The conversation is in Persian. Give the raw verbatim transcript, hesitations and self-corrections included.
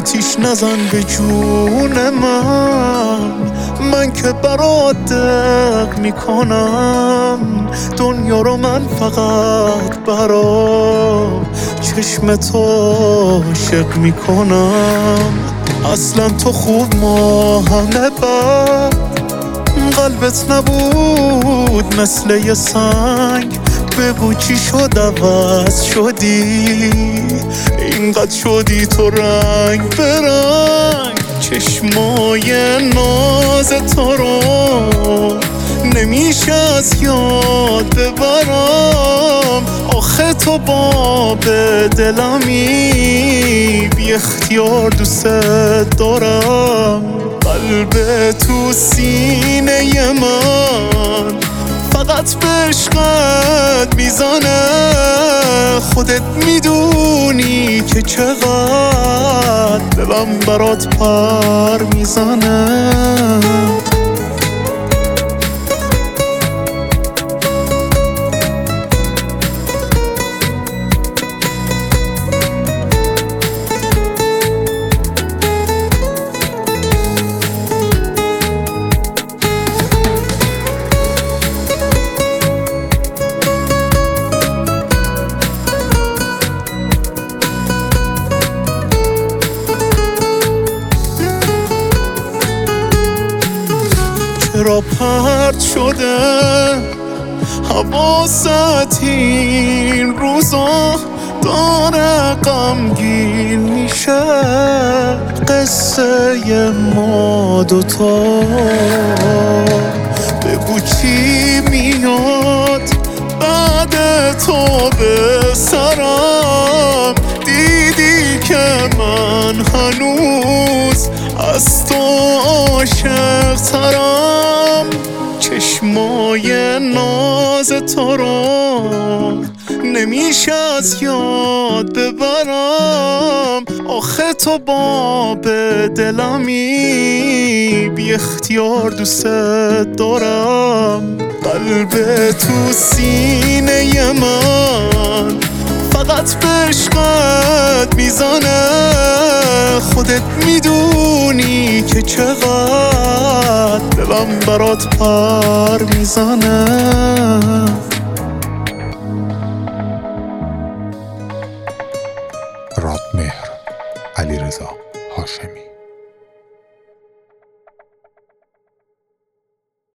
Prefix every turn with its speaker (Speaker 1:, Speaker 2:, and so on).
Speaker 1: آتیش نزن به جون من، من که برات دق میکنم دنیا رو. من فقط برا چشم تو عاشق میکنم. اصلا تو خوب ما همه بد، قلبت نبود مثل یه سنگ. بگو چی شد عوض شدی، اینقدر شدی تو رنگ به رنگ. چشمای ناز تو رو نمیشه از یاد ببرم. آخه تو باب دلمی، بی اختیار دوست دارم. قلب تو سینه من فقط به عشقت میزنه. خودت میدونی که چقدر دلم برات پر میزنه. چرا پرت شده حواست این روزا، داره غمگین میشه قصه ما دوتا. بگو چی میاد بعد تو به سرم. دیدی که من هنوز از تو عاشق ترم. چشمای ناز تو رو نمیشه از یاد ببرم. آخه تو باب دلمی، بی اختیار دوست دارم. قلب تو سینه من فقط به عشقت میزنه. خودت میدونی که چقدر دلم برات پر میزنه.
Speaker 2: رادمهر علیرضا هاشمی.